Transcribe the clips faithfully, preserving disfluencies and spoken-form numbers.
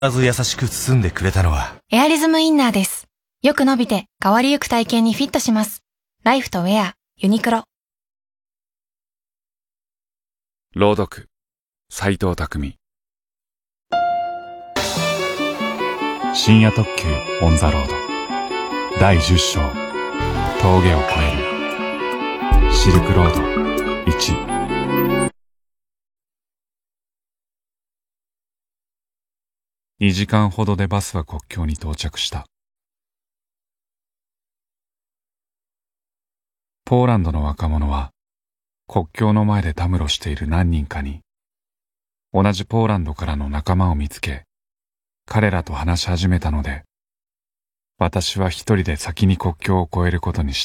まず優しく包んでくれたのはエアリズムインナーです。よく伸びて変わりゆく体型にフィットします。ライフとウェア、ユニクロ。 朗読、斎藤匠。深夜特急オンザロードだいじゅっ章、峠を越えるシルクロードいち。にじかんほどでバスは国境に到着した。ポーランドの若者は国境の前でたむろしている何人かに同じポーランドからの仲間を見つけ、彼らと話し始めたので、私は一人で先に国境を越えることにした。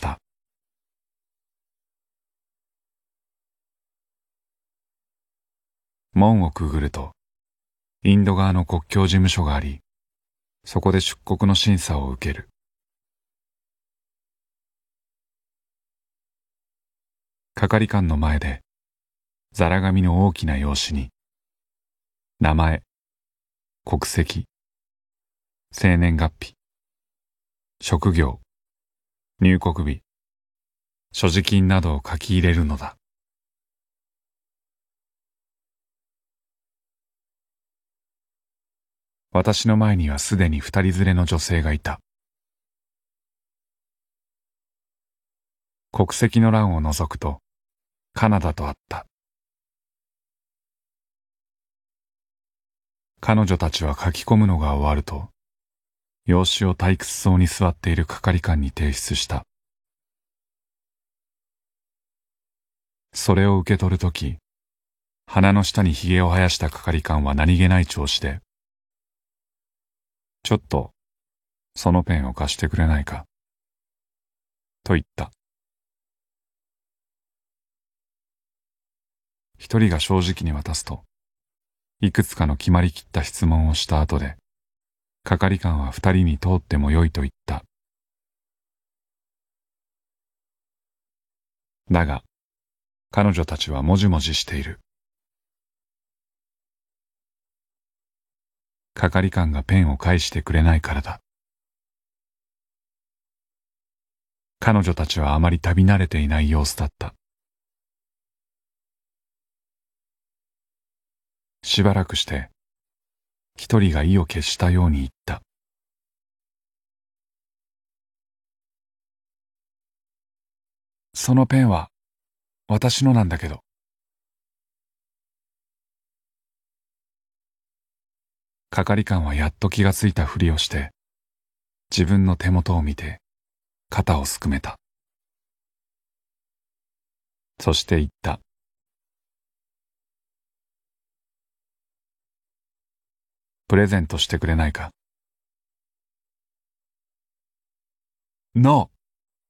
門をくぐるとインド側の国境事務所があり、そこで出国の審査を受ける。係官の前でザラ紙の大きな用紙に名前、国籍、生年月日、職業、入国日、所持金などを書き入れるのだ。私の前にはすでに二人連れの女性がいた。国籍の欄を除くとカナダとあった。彼女たちは書き込むのが終わると、用紙を退屈そうに座っている係官に提出した。それを受け取るとき、鼻の下にひげを生やした係官は何気ない調子で、ちょっと、そのペンを貸してくれないか、と言った。一人が正直に渡すと、いくつかの決まりきった質問をした後で、係官は二人に通ってもよいと言った。だが、彼女たちはもじもじしている。係官がペンを返してくれないからだ。彼女たちはあまり旅慣れていない様子だった。しばらくして、一人が意を決したように言った。そのペンは私のなんだけど。係官はやっと気がついたふりをして、自分の手元を見て肩をすくめた。そして言った。プレゼントしてくれないか。ノー。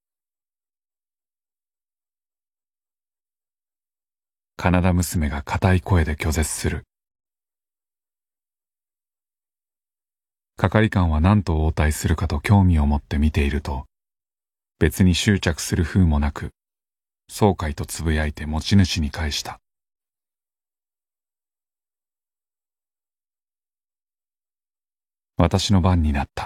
カナダ娘が固い声で拒絶する。係官は何と応対するかと興味を持って見ていると、別に執着する風もなく、爽快とつぶやいて持ち主に返した。私の番になった。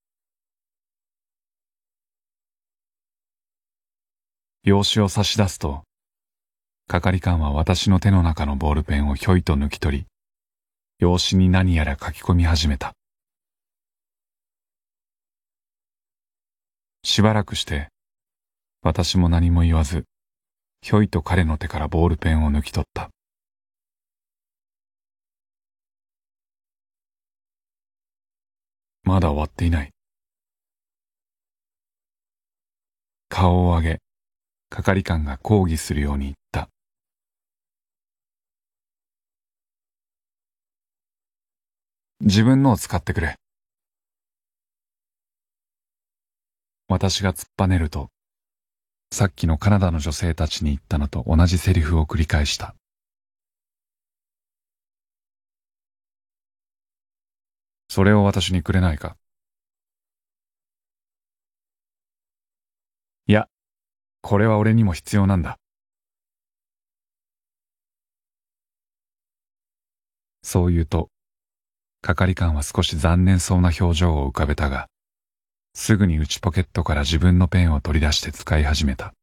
用紙を差し出すと、係官は私の手の中のボールペンをひょいと抜き取り、用紙に何やら書き込み始めた。しばらくして、私も何も言わず、ひょいと彼の手からボールペンを抜き取った。まだ終わっていない。顔を上げ、係官が抗議するように言った。自分のを使ってくれ。私が突っぱねると、さっきのカナダの女性たちに言ったのと同じセリフを繰り返した。それを私にくれないか。いや、これは俺にも必要なんだ。そう言うと、 係官は少し残念そうな表情を浮かべたが、すぐに内ポケットから自分のペンを取り出して使い始めた。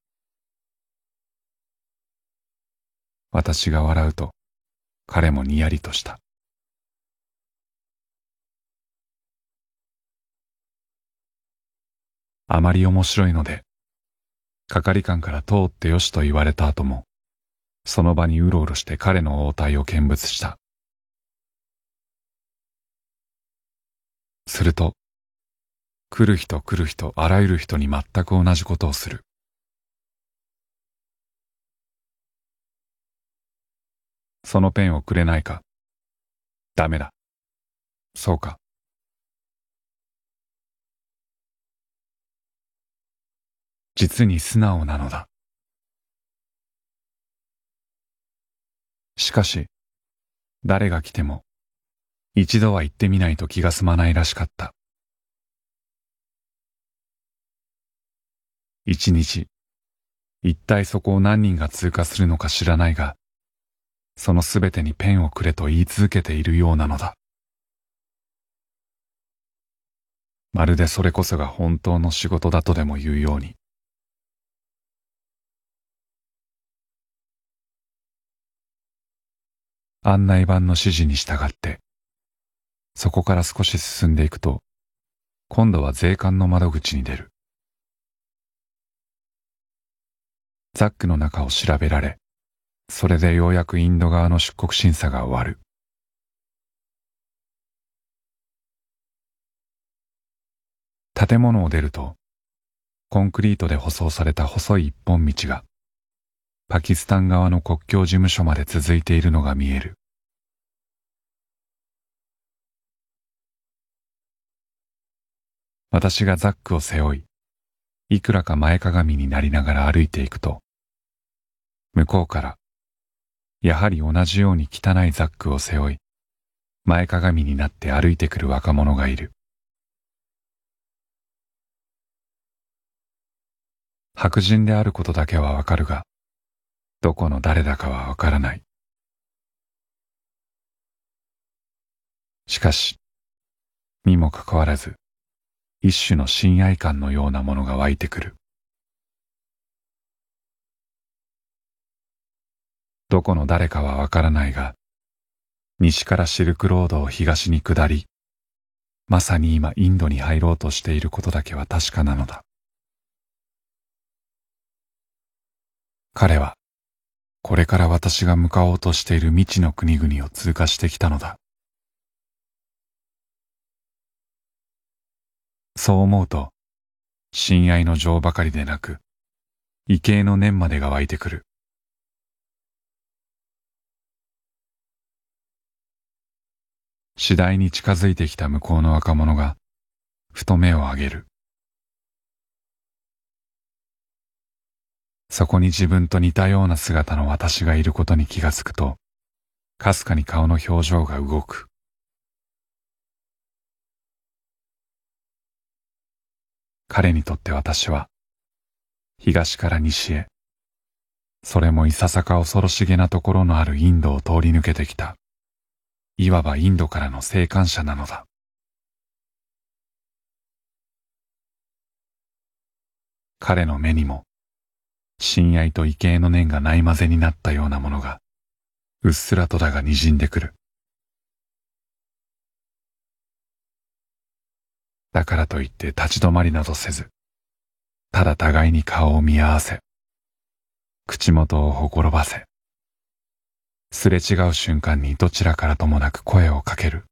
私が笑うと、彼もにやりとした。あまり面白いので、係官から通ってよしと言われた後も、その場にうろうろして彼の応対を見物した。すると、来る人来る人あらゆる人に全く同じことをする。そのペンをくれないか。ダメだ。そうか。実に素直なのだ。しかし、誰が来ても、一度は行ってみないと気が済まないらしかった。一日、一体そこを何人が通過するのか知らないが、そのすべてにペンをくれと言い続けているようなのだ。まるでそれこそが本当の仕事だとでも言うように。案内板の指示に従って、そこから少し進んでいくと、今度は税関の窓口に出る。ザックの中を調べられ、それでようやくインド側の出国審査が終わる。建物を出ると、コンクリートで舗装された細い一本道が、パキスタン側の国境事務所まで続いているのが見える。私がザックを背負い、いくらか前かがみになりながら歩いていくと、向こうから、やはり同じように汚いザックを背負い、前かがみになって歩いてくる若者がいる。白人であることだけはわかるが、どこの誰だかはわからない。しかし、にもかかわらず、一種の親愛感のようなものが湧いてくる。どこの誰かはわからないが、西からシルクロードを東に下り、まさに今インドに入ろうとしていることだけは確かなのだ。彼は、これから私が向かおうとしている未知の国々を通過してきたのだ。そう思うと、親愛の情ばかりでなく、畏敬の念までが湧いてくる。次第に近づいてきた向こうの若者が、ふと目を上げる。そこに自分と似たような姿の私がいることに気がつくと、かすかに顔の表情が動く。彼にとって私は、東から西へ、それもいささか恐ろしげなところのあるインドを通り抜けてきた、いわばインドからの生還者なのだ。彼の目にも、親愛と畏敬の念がないまぜになったようなものが、うっすらとだが滲んでくる。だからといって立ち止まりなどせず、ただ互いに顔を見合わせ、口元をほころばせ、すれ違う瞬間にどちらからともなく声をかける。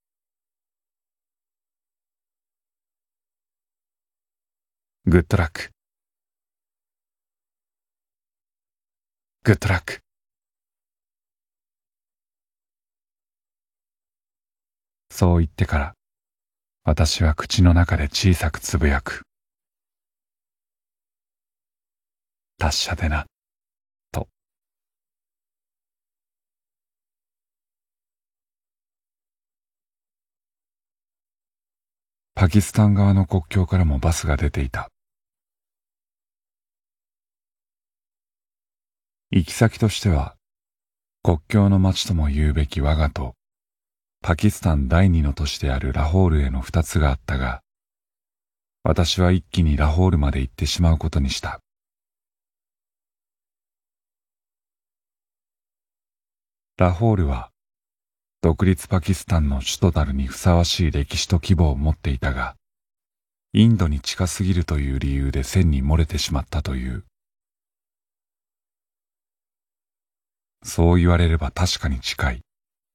グッドラック。グッドラック。そう言ってから、私は口の中で小さくつぶやく。達者でな、と。パキスタン側の国境からもバスが出ていた。行き先としては、国境の町とも言うべき我が島、 パキスタン第二の都市であるラホールへの二つがあったが、私は一気にラホールまで行ってしまうことにした。ラホールは独立パキスタンの首都なるにふさわしい歴史と規模を持っていたが、インドに近すぎるという理由で線に漏れてしまったという。そう言われれば確かに近い。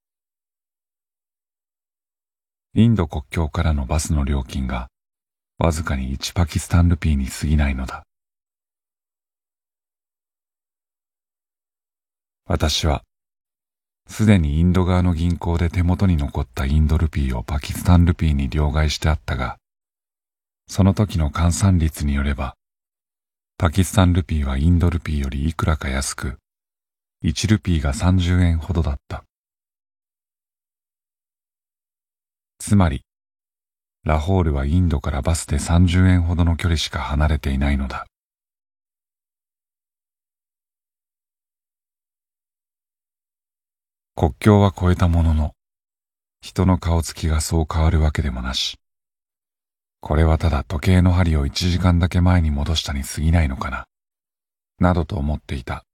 インド国境からのバスの料金がわずかにいちパキスタンルピーに過ぎないのだ。私はすでにインド側の銀行で手元に残ったインドルピーをパキスタンルピーに両替してあったが、その時の換算率によれば、パキスタンルピーはインドルピーよりいくらか安く、いちルピーがさんじゅうえんほどだった。つまり、ラホールはインドからバスでさんじゅうえんほどの距離しか離れていないのだ。国境は越えたものの、人の顔つきがそう変わるわけでもなし、これはただ時計の針をいちじかんだけ前に戻したに過ぎないのかな、などと思っていた。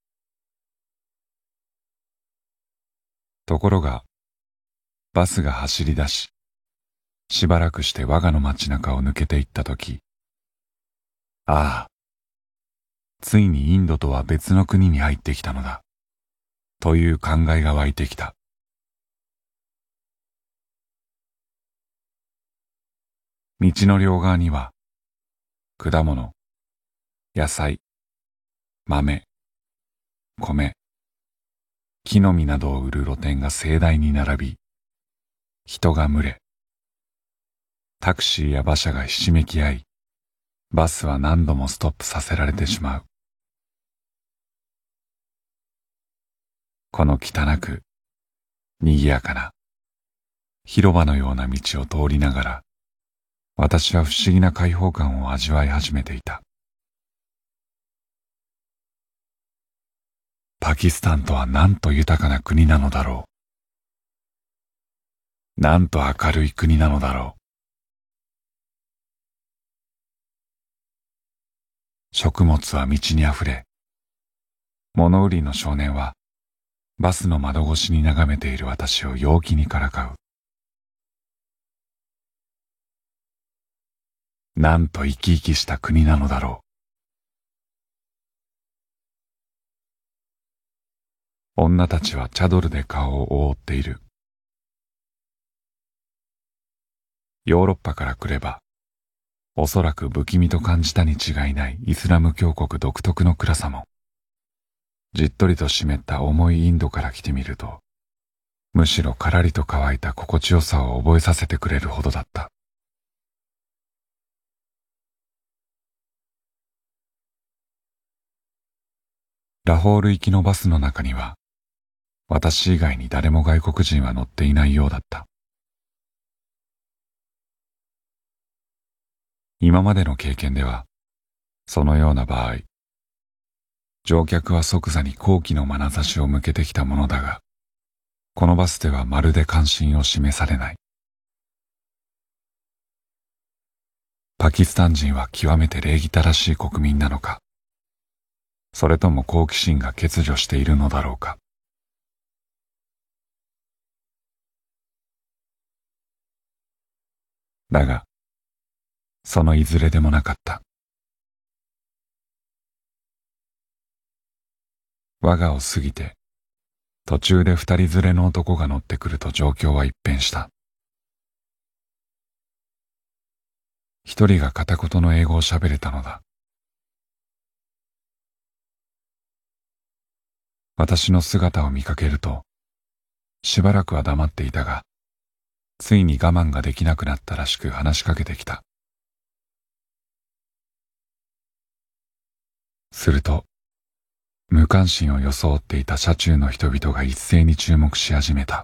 ところが、バスが走り出し、しばらくして我がの街中を抜けていったとき、ああ、ついにインドとは別の国に入ってきたのだ、という考えが湧いてきた。道の両側には、果物、野菜、豆、米、木の実などを売る露店が盛大に並び、人が群れ、タクシーや馬車がひしめき合い、バスは何度もストップさせられてしまう。この汚く、賑やかな、広場のような道を通りながら、私は不思議な開放感を味わい始めていた。パキスタンとはなんと豊かな国なのだろう。なんと明るい国なのだろう。食物は道にあふれ、物売りの少年はバスの窓越しに眺めている私を陽気にからかう。なんと生き生きした国なのだろう。女たちはチャドルで顔を覆っている。ヨーロッパから来れば、おそらく不気味と感じたに違いないイスラム教国独特の暗さも、じっとりと湿った重いインドから来てみると、むしろからりと乾いた心地よさを覚えさせてくれるほどだった。ラホール行きのバスの中には、私以外に誰も外国人は乗っていないようだった。今までの経験では、そのような場合、乗客は即座に好奇の眼差しを向けてきたものだが、このバスではまるで関心を示されない。パキスタン人は極めて礼儀正しい国民なのか、それとも好奇心が欠如しているのだろうか。だが、そのいずれでもなかった。我がを過ぎて、途中で二人連れの男が乗ってくると状況は一変した。一人が片言の英語を喋れたのだ。私の姿を見かけると、しばらくは黙っていたが、ついに我慢ができなくなったらしく話しかけてきた。すると、無関心を装っていた車中の人々が一斉に注目し始めた。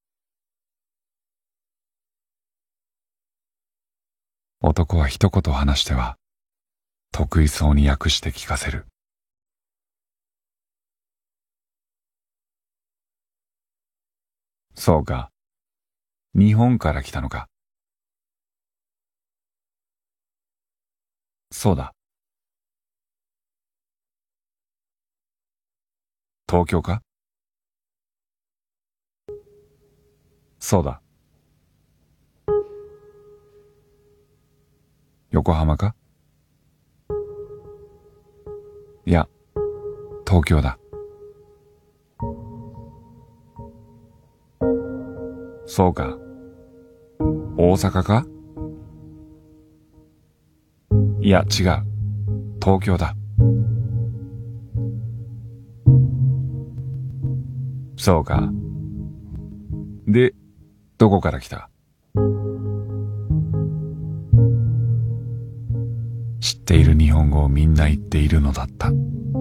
男は一言話しては、得意そうに訳して聞かせる。そうか、 日本から来たのか。そうだ。東京か。そうだ。横浜か。いや、東京だ。そうか。大阪か。いや、違う。東京だ。そうか。で、どこから来た？知っている日本語をみんな言っているのだった。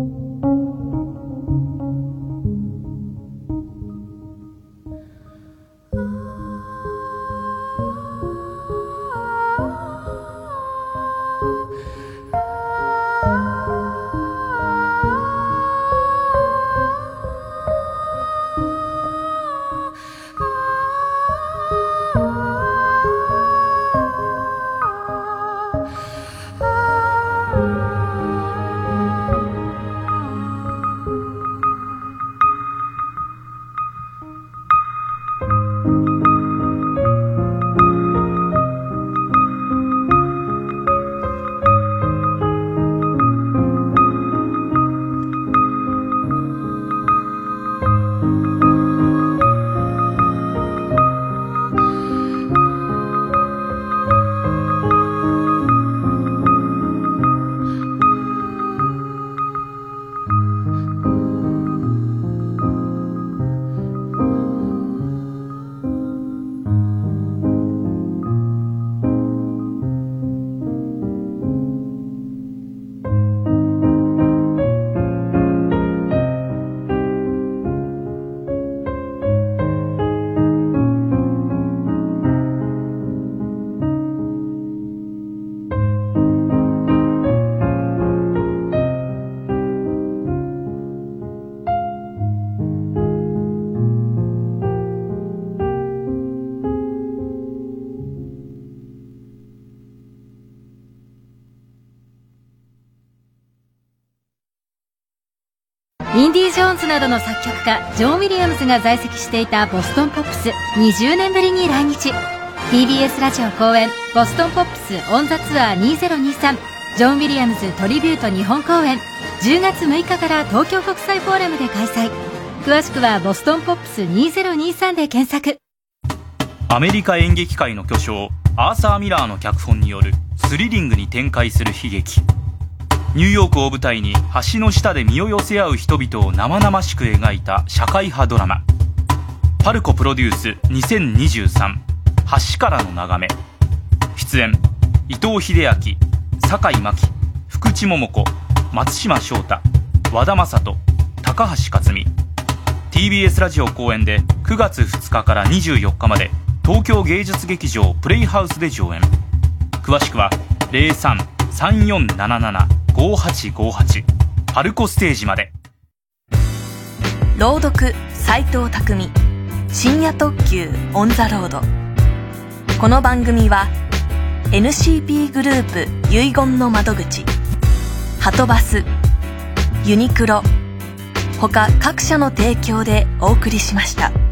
インディ・ジョーンズなどの作曲家ジョン・ウィリアムズが在籍していたボストンポップスにじゅうねんぶりに来日。 ティービーエス ラジオ公演ボストンポップスオン・ザ・ツアーにせんにじゅうさんジョン・ウィリアムズトリビュート日本公演じゅうがつむいかから東京国際フォーラムで開催。詳しくはボストンポップスにせんにじゅうさんで検索。 アメリカ演劇界の巨匠アーサー・ミラーの脚本によるスリリングに展開する悲劇。ニューヨークを舞台に橋の下で身を寄せ合う人々を生々しく描いた社会派ドラマ。パルコプロデュースにせんにじゅうさん橋からの眺め。出演伊藤英明、坂井真紀、福地桃子、松島翔太、和田正人、高橋克実。 ティービーエス ラジオ公演でくがつふつかからにじゅうよっかまで東京芸術劇場プレイハウスで上演。詳しくは ゼロさん さんよんなななな ごはちごはち パルコステージまで。 朗読斉藤匠、深夜特急オン・ザ・ロード。この番組は エヌシーピー グループ遺言の窓口、はとバス、ユニクロ他各社の提供でお送りしました。